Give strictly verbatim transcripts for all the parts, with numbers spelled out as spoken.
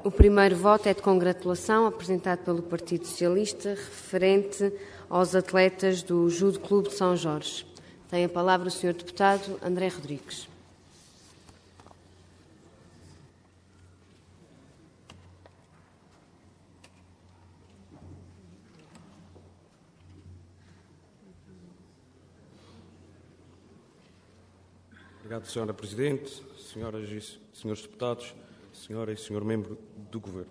O primeiro voto é de congratulação, apresentado pelo Partido Socialista, referente aos atletas do Judo Clube de São Jorge. Tem a palavra o senhor Deputado André Rodrigues. Obrigado, senhora Presidente, senhoras e senhores deputados, senhora e senhor membro do Governo.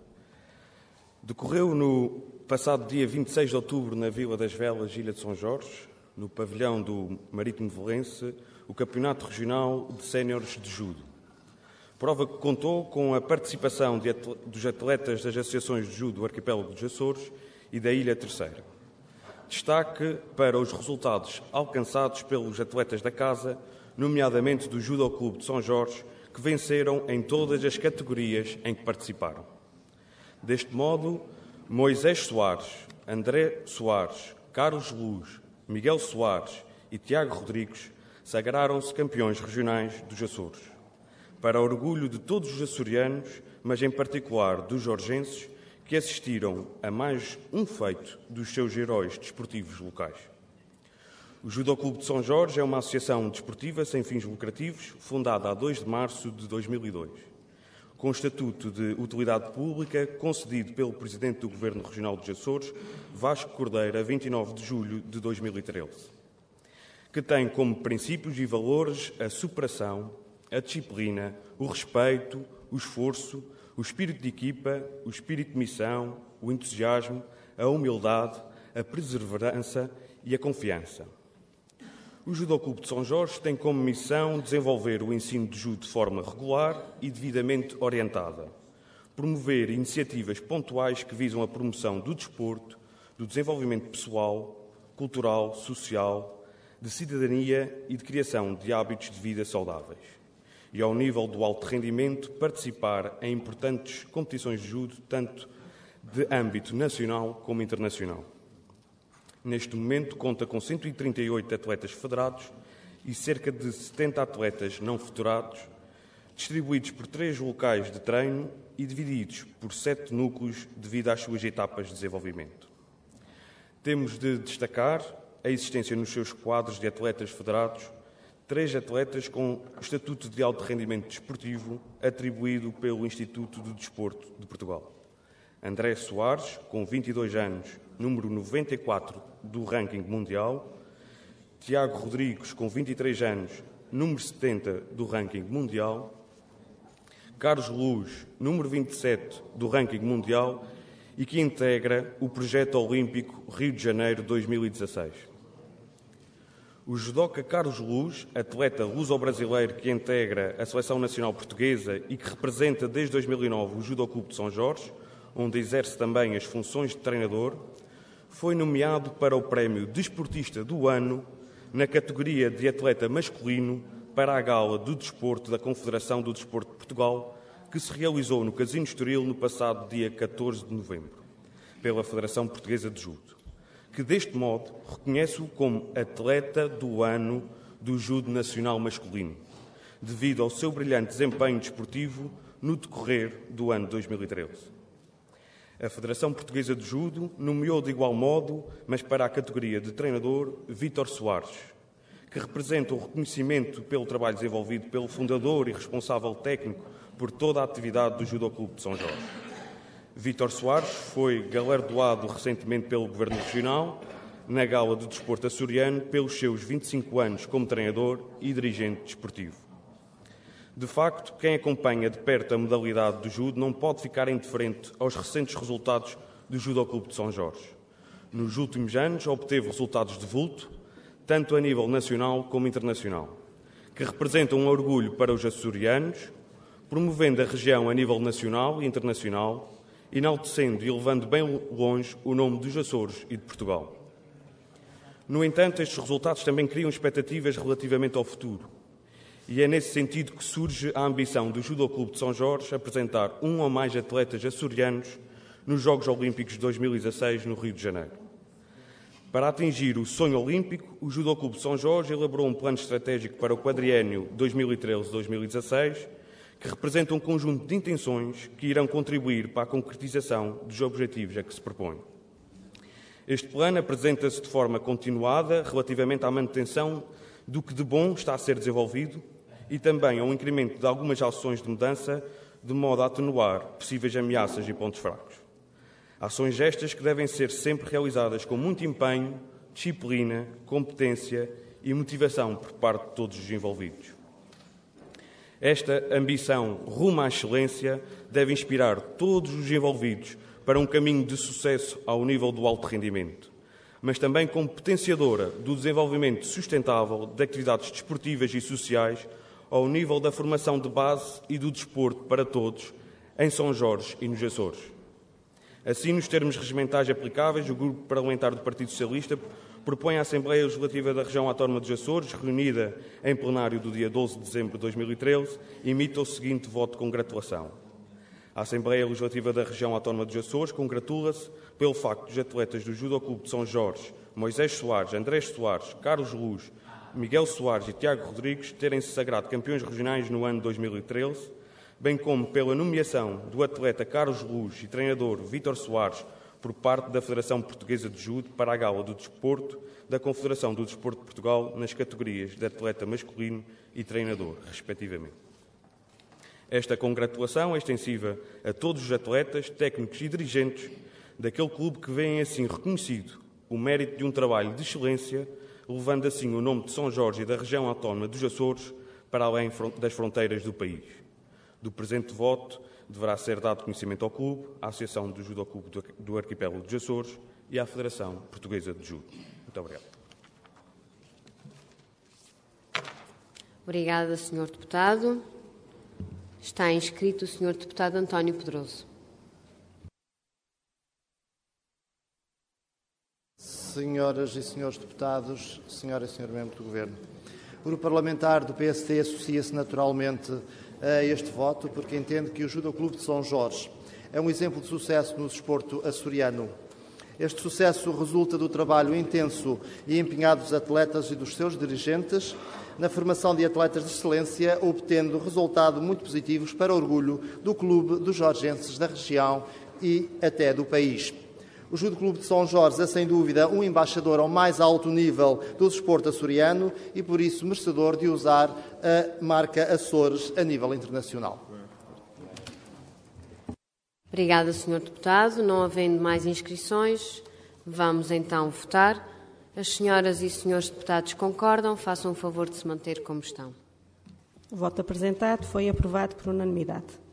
Decorreu no passado dia vinte e seis de outubro, na Vila das Velas, Ilha de São Jorge, no pavilhão do Marítimo de Valença, o Campeonato Regional de Séniores de Judo. Prova que contou com a participação de atle- dos atletas das associações de judo do Arquipélago dos Açores e da Ilha Terceira. Destaque para os resultados alcançados pelos atletas da Casa, nomeadamente do Judo Clube de São Jorge, que venceram em todas as categorias em que participaram. Deste modo, Moisés Soares, André Soares, Carlos Luz, Miguel Soares e Tiago Rodrigues sagraram-se campeões regionais dos Açores. Para orgulho de todos os açorianos, mas em particular dos jorgenses, que assistiram a mais um feito dos seus heróis desportivos locais. O Judo Clube de São Jorge é uma associação desportiva sem fins lucrativos, fundada a dois de março de dois mil e dois, com estatuto de utilidade pública concedido pelo Presidente do Governo Regional dos Açores, Vasco Cordeiro, a vinte e nove de julho de dois mil e treze, que tem como princípios e valores a superação, a disciplina, o respeito, o esforço, o espírito de equipa, o espírito de missão, o entusiasmo, a humildade, a perseverança e a confiança. O Judo Clube de São Jorge tem como missão desenvolver o ensino de judo de forma regular e devidamente orientada, promover iniciativas pontuais que visam a promoção do desporto, do desenvolvimento pessoal, cultural, social, de cidadania e de criação de hábitos de vida saudáveis. E, ao nível do alto rendimento, participar em importantes competições de judo, tanto de âmbito nacional como internacional. Neste momento, conta com cento e trinta e oito atletas federados e cerca de setenta atletas não federados, distribuídos por três locais de treino e divididos por sete núcleos devido às suas etapas de desenvolvimento. Temos de destacar a existência nos seus quadros de atletas federados três atletas com estatuto de alto rendimento desportivo atribuído pelo Instituto do Desporto de Portugal. André Soares, com vinte e dois anos, número noventa e quatro do ranking mundial. Tiago Rodrigues, com vinte e três anos, número setenta do ranking mundial. Carlos Luz, número vinte e sete do ranking mundial e que integra o Projeto Olímpico Rio de Janeiro dois mil e dezasseis. O judoca Carlos Luz, atleta luso-brasileiro que integra a Seleção Nacional Portuguesa e que representa desde dois mil e nove o Judo Clube de São Jorge, onde exerce também as funções de treinador, foi nomeado para o Prémio Desportista do Ano na categoria de atleta masculino para a Gala do Desporto da Confederação do Desporto de Portugal, que se realizou no Casino Estoril no passado dia catorze de novembro, pela Federação Portuguesa de Judo, que deste modo reconhece-o como atleta do ano do judo nacional masculino, devido ao seu brilhante desempenho desportivo no decorrer do ano dois mil e treze. A Federação Portuguesa de Judo nomeou de igual modo, mas para a categoria de treinador, Vítor Soares, que representa o reconhecimento pelo trabalho desenvolvido pelo fundador e responsável técnico por toda a atividade do Judo Clube de São Jorge. Vítor Soares foi galardoado recentemente pelo Governo Regional, na Gala do Desporto Açoriano, pelos seus vinte e cinco anos como treinador e dirigente desportivo. De facto, quem acompanha de perto a modalidade do judo não pode ficar indiferente aos recentes resultados do Judo Clube de São Jorge. Nos últimos anos, obteve resultados de vulto, tanto a nível nacional como internacional, que representam um orgulho para os açorianos, promovendo a região a nível nacional e internacional, enaltecendo e levando bem longe o nome dos Açores e de Portugal. No entanto, estes resultados também criam expectativas relativamente ao futuro. E é nesse sentido que surge a ambição do Judo Clube de São Jorge apresentar um ou mais atletas açorianos nos Jogos Olímpicos de dois mil e dezasseis no Rio de Janeiro. Para atingir o sonho olímpico, o Judo Clube de São Jorge elaborou um plano estratégico para o quadriênio dois mil e treze a dois mil e dezasseis, que representa um conjunto de intenções que irão contribuir para a concretização dos objetivos a que se propõe. Este plano apresenta-se de forma continuada relativamente à manutenção do que de bom está a ser desenvolvido e também ao incremento de algumas ações de mudança, de modo a atenuar possíveis ameaças e pontos fracos. Ações estas que devem ser sempre realizadas com muito empenho, disciplina, competência e motivação por parte de todos os envolvidos. Esta ambição rumo à excelência deve inspirar todos os envolvidos para um caminho de sucesso ao nível do alto rendimento, mas também como potenciadora do desenvolvimento sustentável de atividades desportivas e sociais ao nível da formação de base e do desporto para todos em São Jorge e nos Açores. Assim, nos termos regimentais aplicáveis, o Grupo Parlamentar do Partido Socialista propõe à Assembleia Legislativa da Região Autónoma dos Açores, reunida em plenário do dia doze de dezembro de dois mil e treze, emita o seguinte voto de congratulação. A Assembleia Legislativa da Região Autónoma dos Açores congratula-se pelo facto dos atletas do Judo Clube de São Jorge, Moisés Soares, Andrés Soares, Carlos Luz, Miguel Soares e Tiago Rodrigues terem-se sagrado campeões regionais no ano dois mil e treze, bem como pela nomeação do atleta Carlos Luz e treinador Vítor Soares por parte da Federação Portuguesa de Judo para a Gala do Desporto da Confederação do Desporto de Portugal nas categorias de atleta masculino e treinador, respectivamente. Esta congratulação é extensiva a todos os atletas, técnicos e dirigentes daquele clube que veem assim reconhecido o mérito de um trabalho de excelência, levando assim o nome de São Jorge e da região autónoma dos Açores para além das fronteiras do país. Do presente voto deverá ser dado conhecimento ao clube, à Associação do Judo Clube do Arquipélago dos Açores e à Federação Portuguesa de Judo. Muito obrigado. Obrigada, senhor Deputado. Está inscrito o senhor Deputado António Pedroso. Senhoras e senhores deputados, senhora e senhor membro do Governo, o Grupo Parlamentar do P S D associa-se naturalmente a este voto porque entende que o Judo Clube de São Jorge é um exemplo de sucesso no desporto açoriano. Este sucesso resulta do trabalho intenso e empenhado dos atletas e dos seus dirigentes na formação de atletas de excelência, obtendo resultados muito positivos para o orgulho do clube, dos jorgenses da região e até do país. O Judo Clube de São Jorge é, sem dúvida, um embaixador ao mais alto nível do desporto açoriano e, por isso, merecedor de usar a marca Açores a nível internacional. Obrigada, senhor Deputado. Não havendo mais inscrições, vamos então votar. As senhoras e senhores deputados concordam, façam o favor de se manter como estão. O voto apresentado foi aprovado por unanimidade.